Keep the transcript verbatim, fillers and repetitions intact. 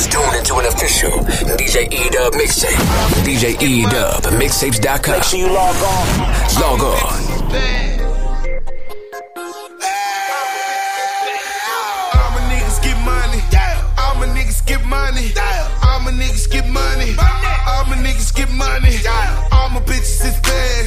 is tuned into an official D J E-Dub mixtape. D J E-Dub mixtapes dot com. Make sure you log on. Log on. All my niggas get money. All my niggas get money. All my niggas get money. All my niggas get money. All my bitches is bad.